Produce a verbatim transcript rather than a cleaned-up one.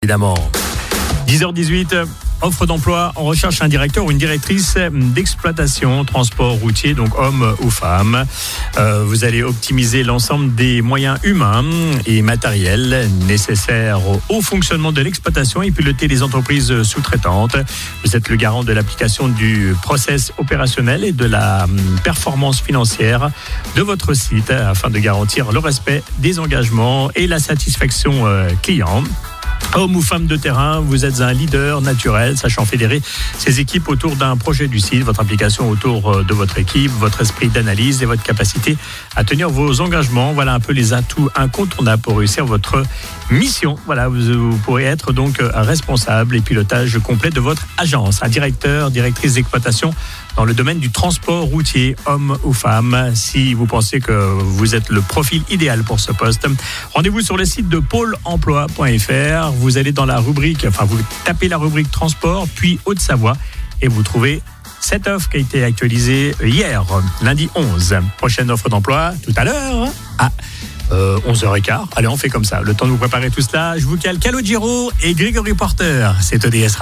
évidemment. dix heures dix-huit, offre d'emploi, on recherche un directeur ou une directrice d'exploitation, transport routier, donc homme ou femme. Euh, vous allez optimiser l'ensemble des moyens humains et matériels nécessaires au, au fonctionnement de l'exploitation et piloter les entreprises sous-traitantes. Vous êtes le garant de l'application du process opérationnel et de la performance financière de votre site afin de garantir le respect des engagements et la satisfaction euh, client. Homme ou femme de terrain, vous êtes un leader naturel, sachant fédérer ses équipes autour d'un projet du site, votre implication autour de votre équipe, votre esprit d'analyse et votre capacité à tenir vos engagements. Voilà un peu les atouts incontournables pour réussir votre mission. Voilà, vous, vous pourrez être donc responsable et pilotage complet de votre agence. Un directeur, directrice d'exploitation dans le domaine du transport routier, homme ou femme. Si vous pensez que vous êtes le profil idéal pour ce poste, rendez-vous sur le site de pôle emploi point f r. Vous allez dans la rubrique, enfin vous tapez la rubrique transport, puis Haute-Savoie, et vous trouvez cette offre qui a été actualisée hier, lundi onze. Prochaine offre d'emploi tout à l'heure à euh, onze heures quinze. Allez, on fait comme ça. Le temps de vous préparer tout cela, je vous cale Calogero et Grégory Porter. C'est E D S.